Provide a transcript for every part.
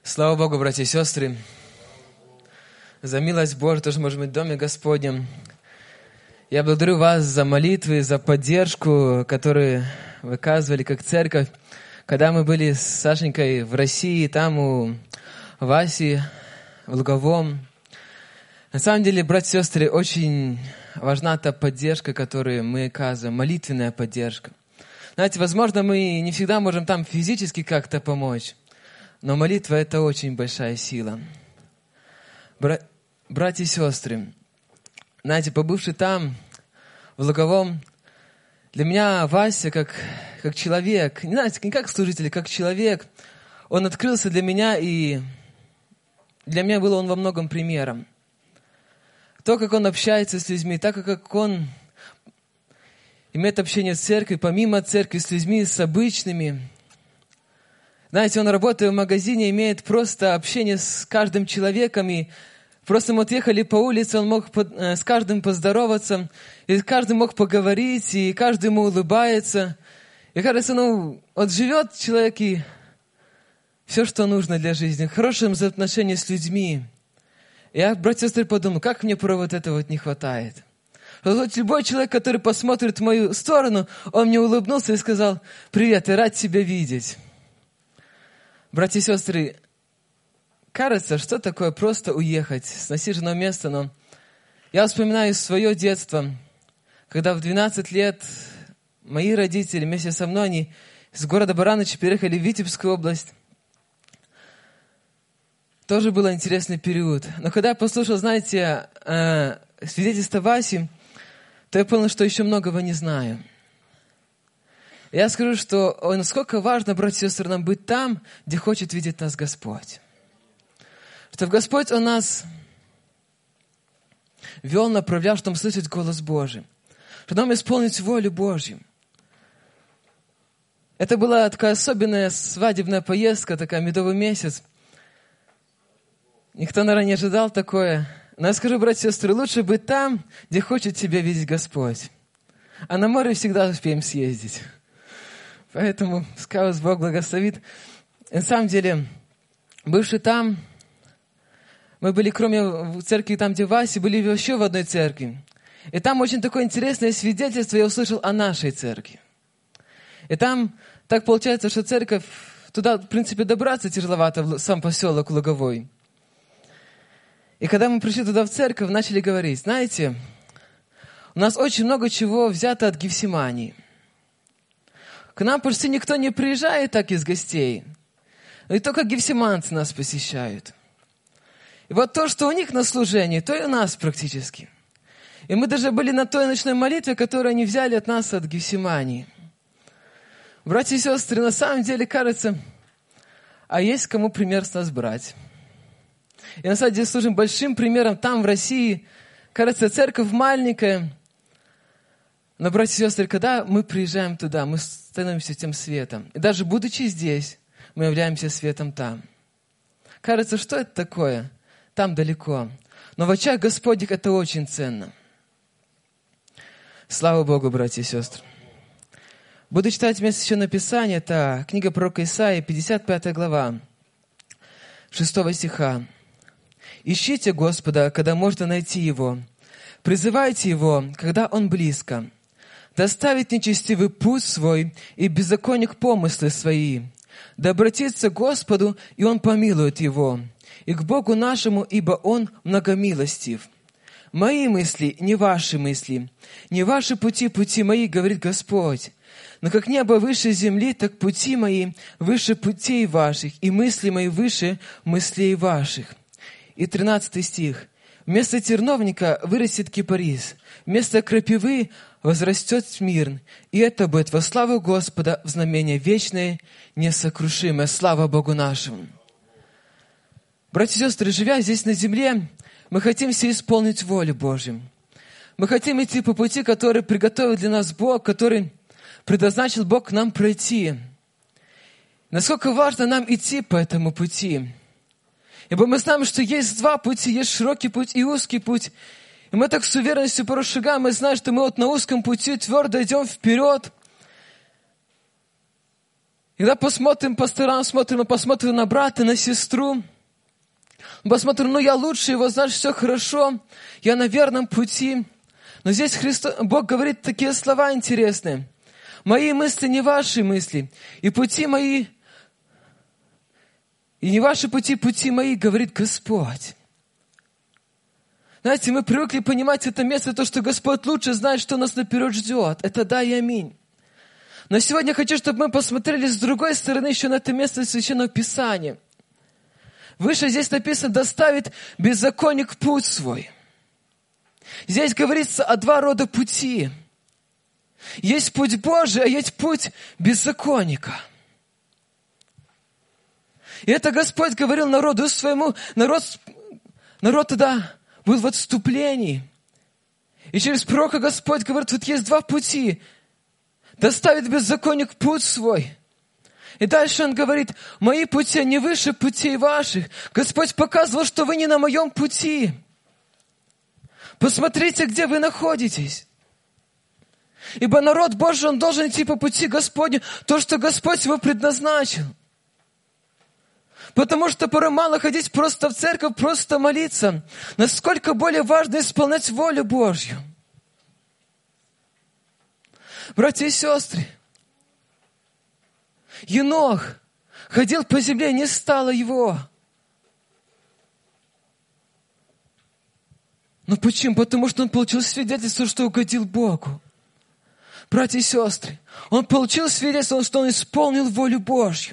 Слава Богу, братья и сестры, за милость Божию, то, что можем быть в Доме Господнем. Я благодарю вас за молитвы, за поддержку, которую выказывали как церковь. Когда мы были с Сашенькой в России, там у Васи, в Луговом. На самом деле, братья и сестры, очень важна та поддержка, которую мы оказываем, молитвенная поддержка. Знаете, возможно, мы не всегда можем там физически как-то помочь, но молитва – это очень большая сила. Братья и сестры, знаете, побывши там, в Луговом, для меня Вася как человек, не знаете, не как служитель, как человек, он открылся для меня, и для меня был он во многом примером. То, как он общается с людьми, так как он имеет общение с церковью, помимо церкви, с людьми, с обычными. Знаете, он, работая в магазине, имеет просто общение с каждым человеком, и просто мы отъехали по улице, он мог с каждым поздороваться, и с каждым мог поговорить, и каждый ему улыбается. И кажется, вот живет человек, и все, что нужно для жизни, хорошее взаимоотношение с людьми. Я, братья и сестры, подумал, как мне про вот этого вот не хватает. Вот любой человек, который посмотрит в мою сторону, он мне улыбнулся и сказал: «Привет, я рад тебя видеть». Братья и сестры, кажется, что такое просто уехать с насиженного места, но я вспоминаю свое детство, когда в 12 лет мои родители вместе со мной, они из города Барановичи переехали в Витебскую область. Тоже был интересный период. Но когда я послушал, знаете, свидетельство Васи, то я понял, что еще многого не знаю. Я скажу, что насколько важно, братья и сестры, нам быть там, где хочет видеть нас Господь. Что Господь, Он нас вел, направлял, чтобы слышать голос Божий. Чтобы нам исполнить волю Божью. Это была такая особенная свадебная поездка, такая медовый месяц. Никто, наверное, не ожидал такое. Но я скажу, братья и сестры, лучше быть там, где хочет тебя видеть Господь. А на море всегда успеем съездить. Поэтому, пускай вас Бог благословит. На самом деле, бывши там, мы были, кроме церкви, там, где Васи, были еще в одной церкви. И там очень такое интересное свидетельство я услышал о нашей церкви. И там так получается, что церковь, туда, в принципе, добраться тяжеловато, в сам поселок Луговой. И когда мы пришли туда в церковь, начали говорить: знаете, у нас очень много чего взято от Гефсимании. К нам почти никто не приезжает так из гостей. И только гефсиманцы нас посещают. И вот то, что у них на служении, то и у нас практически. И мы даже были на той ночной молитве, которую они взяли от нас, от Гефсимании. Братья и сестры, на самом деле кажется, а есть кому пример с нас брать. И на самом деле служим большим примером там, в России. Кажется, церковь маленькая. Но, братья и сестры, когда мы приезжаем туда, мы становимся тем светом. И даже будучи здесь, мы являемся светом там. Кажется, что это такое? Там далеко. Но в очах Господних это очень ценно. Слава Богу, братья и сестры. Буду читать место Священного Писания. Это книга пророка Исаии, 55 глава, 6 стиха. «Ищите Господа, когда можно найти Его. Призывайте Его, когда Он близко. Да оставит нечестивый путь свой и беззаконник помыслы свои. Да обратится к Господу, и Он помилует его. И к Богу нашему, ибо Он многомилостив. Мои мысли, не ваши мысли. Не ваши пути, пути мои, говорит Господь. Но как небо выше земли, так пути мои выше путей ваших, и мысли мои выше мыслей ваших». И 13 стих. «Вместо терновника вырастет кипарис, вместо крапивы возрастет смирн, и это будет во славу Господа в знамение вечное, несокрушимое». Слава Богу нашему. Братья и сестры, живя здесь на земле, мы хотим все исполнить волю Божью. Мы хотим идти по пути, который приготовил для нас Бог, который предназначил Бог нам пройти. Насколько важно нам идти по этому пути. Ибо мы знаем, что есть два пути, есть широкий путь и узкий путь. И мы так с уверенностью порой шагаем, мы знаем, что мы вот на узком пути твердо идем вперед. Когда посмотрим по сторонам, посмотрим на брата, на сестру, посмотрим, я лучше его, значит, все хорошо, я на верном пути. Но здесь Бог говорит такие слова интересные. Мои мысли не ваши мысли, и пути мои, и не ваши пути, пути мои, говорит Господь. Знаете, мы привыкли понимать это место, то, что Господь лучше знает, что нас наперед ждет. Это да и аминь. Но сегодня я хочу, чтобы мы посмотрели с другой стороны еще на это место Священного Писания. Выше здесь написано: доставит беззаконник путь свой. Здесь говорится о два рода пути. Есть путь Божий, а есть путь беззаконника. И это Господь говорил народу своему. Народ тогда был в отступлении. И через пророка Господь говорит: вот есть два пути. Доставит беззаконник путь свой. И дальше он говорит: мои пути не выше путей ваших. Господь показывал, что вы не на моем пути. Посмотрите, где вы находитесь. Ибо народ Божий, он должен идти по пути Господню, то, что Господь его предназначил. Потому что порой мало ходить просто в церковь, просто молиться. Насколько более важно исполнять волю Божью. Братья и сестры, Енох ходил по земле, не стало его. Но почему? Потому что он получил свидетельство, что угодил Богу. Братья и сестры, он получил свидетельство, что он исполнил волю Божью.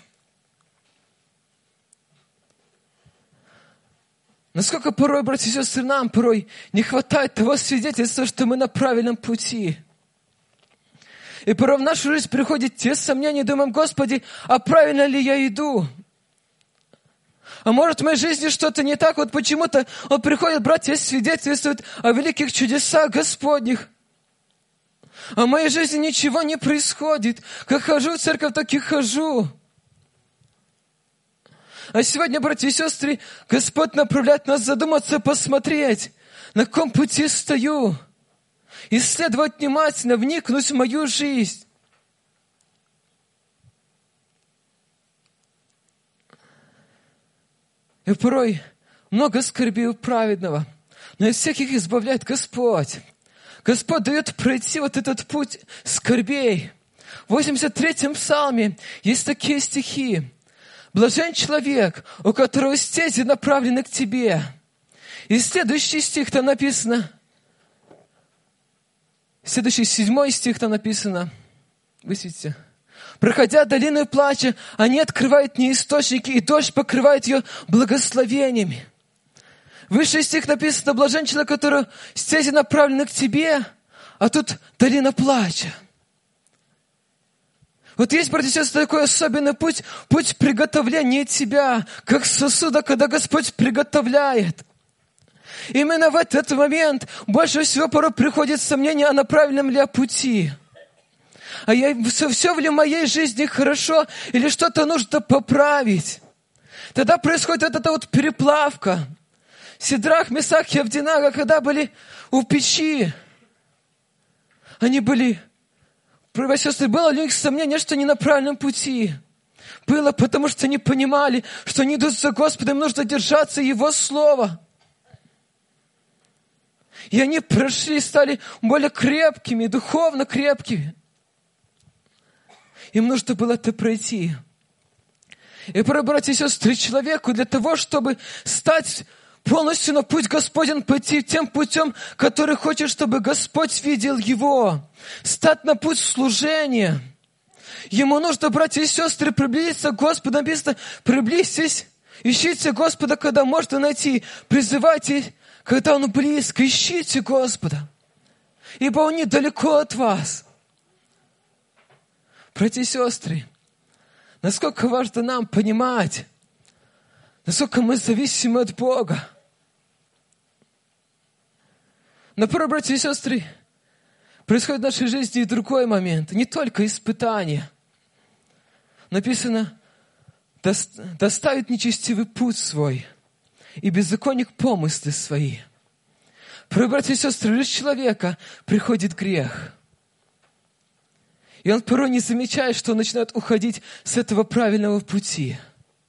Насколько порой, братья и сестры, нам порой не хватает того свидетельства, что мы на правильном пути. И порой в нашу жизнь приходят те сомнения, думаем: Господи, а правильно ли я иду? А может, в моей жизни что-то не так? Вот почему-то он приходит, братья, свидетельствует о великих чудесах Господних. А в моей жизни ничего не происходит. Как хожу в церковь, так и хожу. А сегодня, братья и сестры, Господь направляет нас задуматься, посмотреть, на каком пути стою. Исследовать внимательно, вникнуть в мою жизнь. И порой много скорби у праведного, но из всех их избавляет Господь. Господь дает пройти вот этот путь скорбей. В 83-м псалме есть такие стихи. «Блажен человек, у которого стези направлены к тебе». И следующий стих там написано, следующий 7 стих там написано, высветите. «Проходя долину плача, они открывают мне источники, и дождь покрывает ее благословениями». Высший стих написано: «Блажен человек, который стези направлены к тебе», а тут долина плача. Вот есть, братья и сестры, такой особенный путь, путь приготовления тебя, как сосуда, когда Господь приготовляет. Именно в этот момент больше всего порой приходит сомнение, а на правильном ли я пути. А все ли в моей жизни хорошо, или что-то нужно поправить. Тогда происходит вот эта вот переплавка. Сидрах, Месах и Авдинага, когда были у печи, они были... Братья и сестры, было ли у них сомнение, что они на правильном пути? Было, потому что они понимали, что они идут за Господом, им нужно держаться Его Слова. И они прошли, стали более крепкими, духовно крепкими. Им нужно было это пройти. И порой, братья и сестры, человеку для того, чтобы стать полностью на путь Господень, пойти тем путем, который хочет, чтобы Господь видел его. Стать на путь служения. Ему нужно, братья и сестры, приблизиться к Господу. Написано: приблизьтесь, ищите Господа, когда можно найти. Призывайте, когда Он близко. Ищите Господа, ибо Он недалеко от вас. Братья и сестры, насколько важно нам понимать, насколько мы зависимы от Бога. Но порой, братья и сестры, происходит в нашей жизни и другой момент, не только испытания. Написано: доставит нечестивый путь свой, и беззаконник помыслы свои. Порой, братья и сестры, из человека приходит грех. И он порой не замечает, что он начинает уходить с этого правильного пути.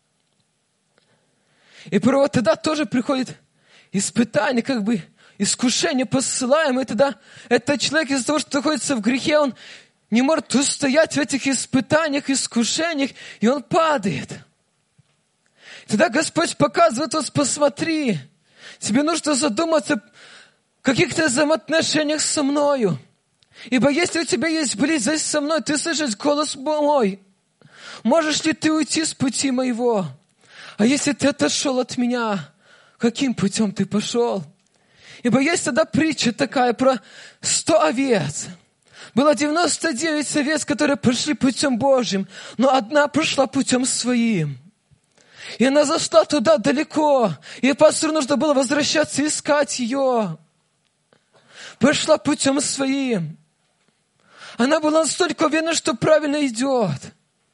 И порой вот тогда тоже приходит испытание, как бы искушение посылаемое. И тогда этот человек из-за того, что находится в грехе, он не может устоять в этих испытаниях, искушениях, и он падает. И тогда Господь показывает: вот посмотри, тебе нужно задуматься о каких-то взаимоотношениях со мною. Ибо если у тебя есть близость со мной, ты слышишь голос мой, можешь ли ты уйти с пути моего? А если ты отошел от меня, каким путем ты пошел? Ибо есть тогда притча такая про 100 овец. Было 99 овец, которые пошли путем Божьим, но одна пошла путем своим. И она зашла туда далеко, и пастору нужно было возвращаться и искать ее. Пошла путем своим. Она была настолько уверена, что правильно идет.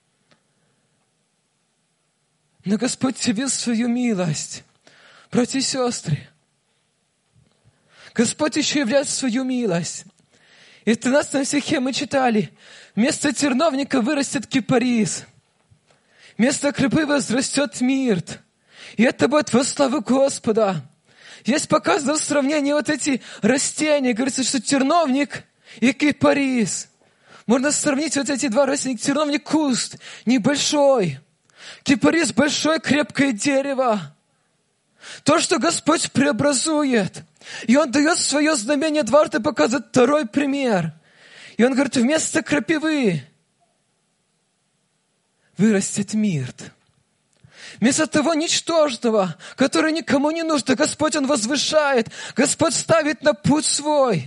Но Господь явил свою милость. Братья и сестры, Господь еще являет свою милость. И в 13 стихе мы читали: вместо терновника вырастет кипарис, вместо крупы возрастет мирт. И это будет во славу Господа. Здесь показано в сравнении вот эти растения. Говорится, что терновник и кипарис. Можно сравнить вот эти два растения. Терновник — куст небольшой. Кипарис — большое крепкое дерево. То, что Господь преобразует. И Он дает свое знамение, дважды показывает второй пример. И Он говорит: вместо крапивы вырастет мирт. Вместо того ничтожного, которое никому не нужно, Господь Он возвышает. Господь ставит на путь свой.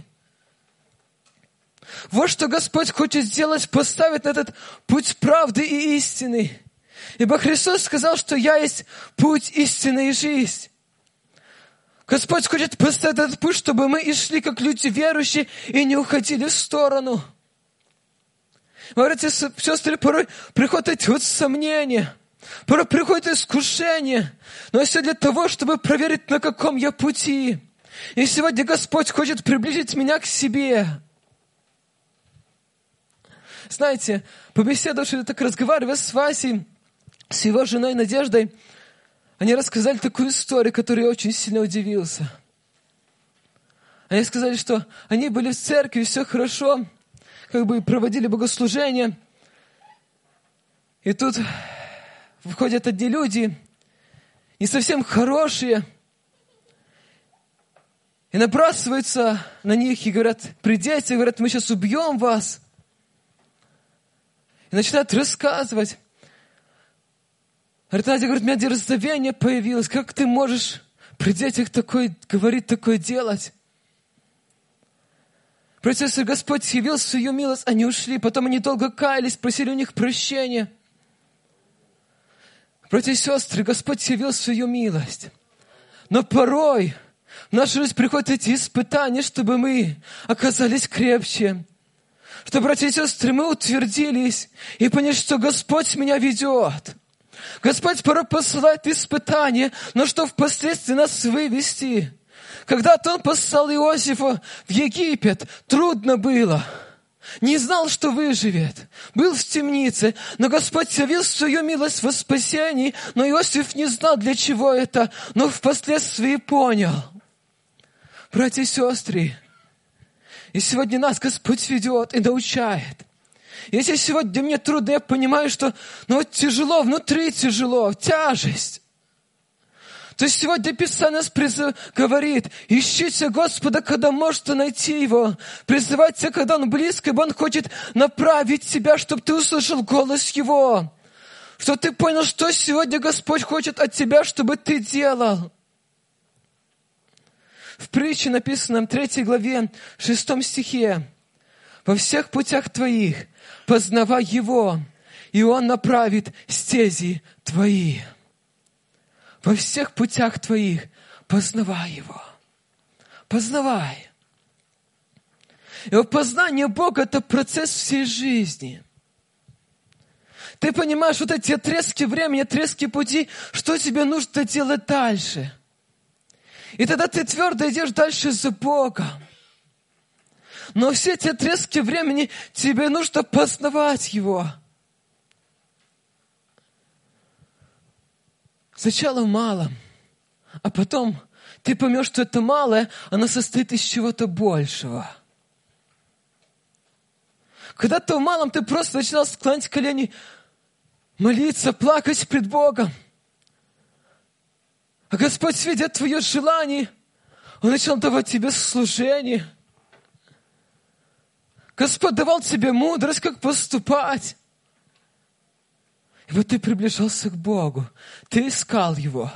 Вот что Господь хочет сделать: поставить на этот путь правды и истины. Ибо Христос сказал, что «Я есть путь, истина и жизнь». Господь хочет поставить этот путь, чтобы мы и шли как люди верующие и не уходили в сторону. Братья и сестры, порой приходят эти вот сомнения, порой приходит искушение, но все для того, чтобы проверить, на каком я пути. И сегодня Господь хочет приблизить меня к себе. Знаете, побеседовавши, так разговаривая с Васей, с его женой Надеждой, они рассказали такую историю, которой я очень сильно удивился. Они сказали, что они были в церкви, все хорошо, как бы проводили богослужение. И тут входят одни люди, не совсем хорошие, и набрасываются на них и говорят: придите, говорят: мы сейчас убьем вас. И начинают рассказывать. Говорит: Надя, говорит, у меня дерзновение появилось. Как ты можешь при детях такое говорить, такое делать? Братья и сестры, Господь явил свою милость, они ушли. Потом они долго каялись, просили у них прощения. Братья и сестры, Господь явил свою милость. Но порой в нашу жизнь приходят эти испытания, чтобы мы оказались крепче. Что, братья и сестры, мы утвердились и поняли, что Господь меня ведет. Господь порой посылает испытания, но что впоследствии нас вывести. Когда-то Он послал Иосифа в Египет, трудно было. Не знал, что выживет. Был в темнице, но Господь явил свою милость во спасении, но Иосиф не знал, для чего это, но впоследствии понял. Братья и сестры, и сегодня нас Господь ведет и научает. Если сегодня мне трудно, я понимаю, что вот тяжело, внутри тяжело, тяжесть. То есть сегодня Писание нас говорит: ищите Господа, когда можете найти Его. Призывайте, когда Он близко, ибо Он хочет направить тебя, чтобы ты услышал голос Его. Чтобы ты понял, что сегодня Господь хочет от тебя, чтобы ты делал. В притче, написанном 3 главе, 6 стихе: «Во всех путях твоих познавай Его, и Он направит стези твои». Во всех путях твоих познавай Его. Познавай. И познание Бога — это процесс всей жизни. Ты понимаешь, вот эти отрезки времени, отрезки пути, что тебе нужно делать дальше. И тогда ты твердо идешь дальше за Богом. Но все эти отрезки времени тебе нужно познавать Его. Сначала мало, а потом ты поймешь, что это малое, оно состоит из чего-то большего. Когда-то в малом ты просто начинал склонять колени, молиться, плакать пред Богом. А Господь, видя твое желание, Он начал давать тебе служение. Господь давал тебе мудрость, как поступать. И вот ты приближался к Богу, ты искал Его.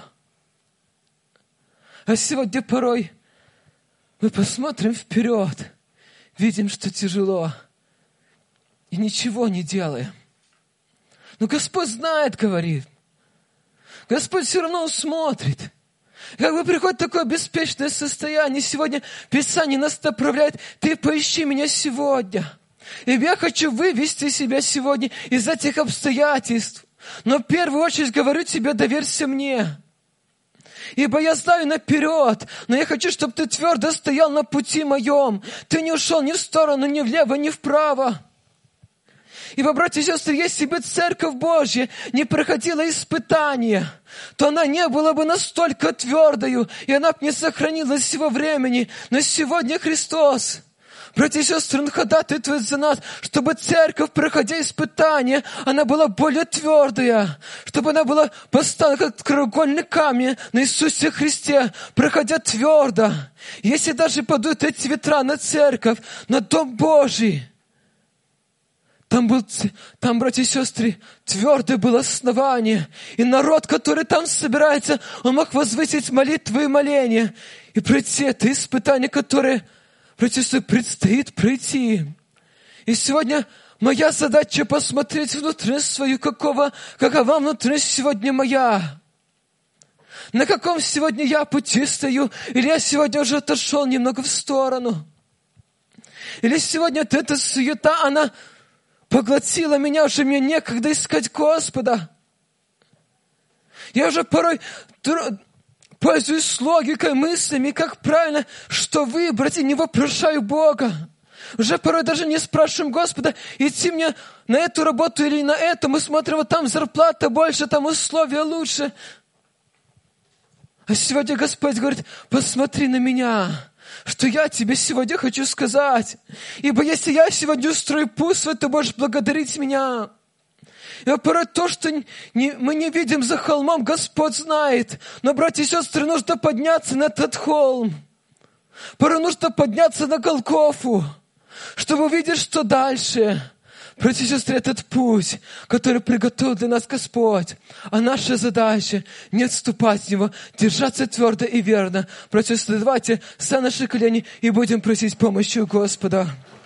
А сегодня порой мы посмотрим вперед, видим, что тяжело, и ничего не делаем. Но Господь знает, говорит. Господь все равно смотрит. Как бы приходит такое беспечное состояние, сегодня Писание нас направляет, ты поищи меня сегодня. И я хочу вывести себя сегодня из этих обстоятельств. Но в первую очередь говорю тебе, доверься мне. Ибо я знаю наперед, но я хочу, чтобы ты твердо стоял на пути моем. Ты не ушел ни в сторону, ни влево, ни вправо. Ибо, братья и сестры, если бы Церковь Божья не проходила испытания, то она не была бы настолько твердою, и она бы не сохранилась всего времени. Но сегодня Христос, братья и сестры, Он ходатайствует за нас, чтобы Церковь, проходя испытания, она была более твердая, чтобы она была поставлена как краеугольный камень на Иисусе Христе, проходя твердо. Если даже падут эти ветра на Церковь, на Дом Божий, там, братья и сестры, твердое было основание. И народ, который там собирается, он мог возвысить молитвы и моления. И пройти это испытание, которое, братья и сестры, предстоит пройти. И сегодня моя задача посмотреть внутренность свою, какова внутренность сегодня моя. На каком сегодня я пути стою, или я сегодня уже отошел немного в сторону. Или сегодня вот эта суета, она поглотила меня, уже мне некогда искать Господа. Я уже порой пользуюсь логикой, мыслями, как правильно, что выбрать, и не вопрошаю Бога. Уже порой даже не спрашиваем Господа, идти мне на эту работу или на эту. Мы смотрим, вот там зарплата больше, там условия лучше. А сегодня Господь говорит, посмотри на меня, что я тебе сегодня хочу сказать. Ибо если я сегодня устрою пусто, ты будешь благодарить меня. И порой то, что мы не видим за холмом, Господь знает. Но, братья и сестры, нужно подняться на этот холм. Порой нужно подняться на Голгофу, чтобы увидеть, что дальше. Братья и сестры, этот путь, который приготовил для нас Господь. А наша задача не отступать от Него, держаться твердо и верно. Братья и сестры, давайте встанем на наши колени и будем просить помощи у Господа.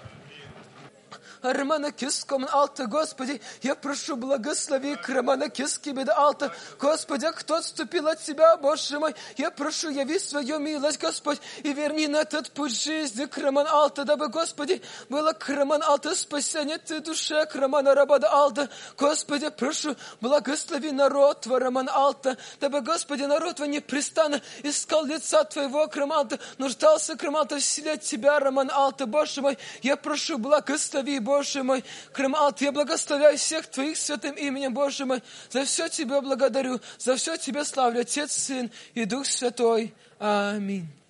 Романа Киском Алта, Господи, я прошу, благослови к Романа Киски Беда Алта. Господи, кто отступил от Тебя, Боже мой, я прошу, яви свою милость, Господь, и верни на этот путь жизни к Роман Алта, дабы, Господи, было к Роман Алта спасение Ты душе, к Романа Рабада Алта. Господи, прошу, благослови народ Твой, Роман Алта, дабы, Господи, народ Твой непрестанно искал лица Твоего, к Роман Алта, нуждался, к Роман Алта, в силе Тебя, Роман Алта, Боже мой, я прошу, благослови, Боже мой, Крым Алт, я благословляю всех Твоих святым именем, Боже мой. За все Тебя благодарю, за все Тебя славлю, Отец, Сын и Дух Святой. Аминь.